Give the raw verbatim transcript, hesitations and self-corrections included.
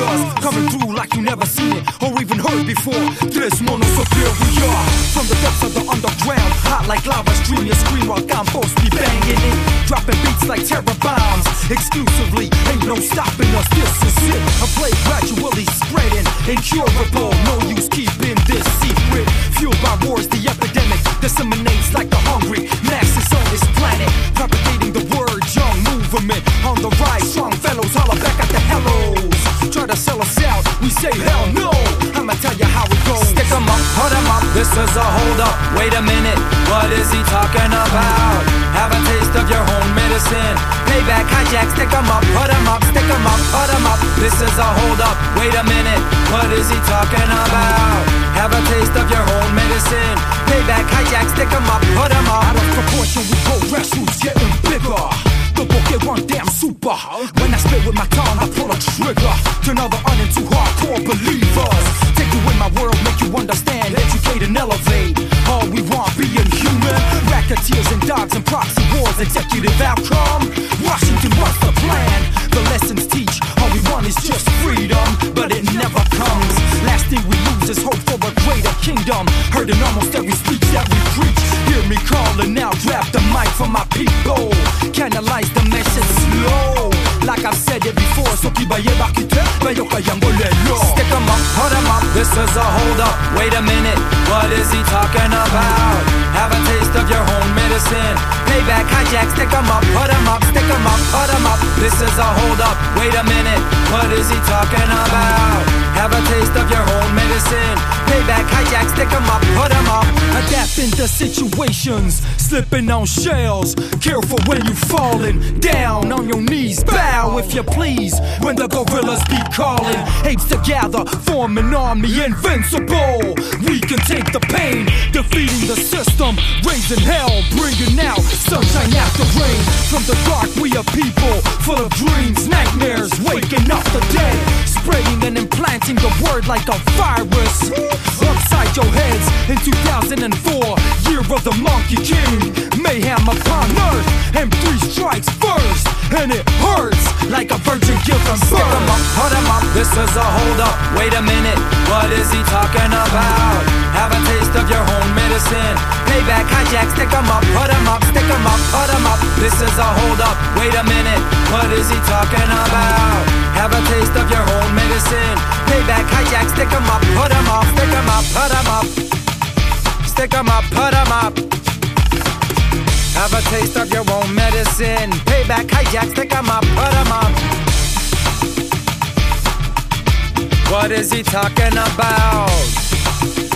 us, coming through like you never seen it or even heard before. This one is so clear we are from the depths of the underground, hot like lava stream. You scream while Campos be banging it, dropping beats like terror bombs exclusively. Ain't no stopping us. This is it. A plague gradually spreading, incurable. No use keeping this secret. Fueled by wars, the epidemic disseminates like the hungry masses on this planet, propagating the word. Young movement on the rise. Strong fellows holler back at the hellos. Try to sell us out, we say hell no. I'ma tell you how it goes. Stick 'em up, put 'em up. This is a hold up. Wait a minute, what is he talking about? Have a taste of your own medicine. Payback, hijack, stick 'em up, put 'em up, stick 'em up, put 'em up. This is a hold up. Wait a minute, what is he talking about? Have a taste of your own medicine. Payback, hijack, stick 'em up, put 'em up. Out of proportion, we go rescues getting bigger. The book get one damn super. When I spit with my tongue, I pull a trigger. Turn other on into hardcore believers. Take you in my world, make you understand, educate and elevate. All we want being human. Racketeers and dogs and proxy wars. Executive outcome. Washington, what's the plan? The lessons teach. All we want is just freedom, but it never comes. Last thing we lose is hope for a greater kingdom. Heard in almost every speech that we preach. Hear me calling now, grab the mic from my people. Canalize the message slow. Like I've said it before, so keep a bakite, bayo kayango lelo. Stick 'em up, put 'em up. This is a hold up. Wait a minute, what is he talking about? Have a taste of your own medicine. Payback, hijack, stick 'em up, put 'em up, stick 'em up, put 'em up. This is a hold up. Wait a minute, what is he talking about? Have a taste of your own medicine. Payback, hijack, stick 'em up, put 'em up. Adapting to situations, slipping on shells. Careful when you falling down on your knees. Bow if you please. When the gorillas be calling, apes together, form an army invincible. We can take the pain, defeating the system, raising hell, bringing out sunshine after rain. From the dark, we are people full of dreams, nightmares, waking up the dead, spreading and implanting the word like a virus upside your heads. In two thousand four, year of the Monkey King, mayhem upon earth, and three strikes first, and it hurts like a virgin given birth. Stick 'em up, put 'em up. This is a hold up. Wait a minute, what is he talking about? Have a taste of your own medicine. Payback, hijack, stick 'em up, put 'em up, stick 'em up, put 'em up. This is a hold up. Wait a minute, what is he talking about? Have a taste of your own medicine. Payback, hijack, stick 'em up, put 'em up, stick 'em up, put 'em up. Stick 'em up, put 'em up. Have a taste of your own medicine. Payback, hijack, stick 'em up, put 'em up. What is he talking about?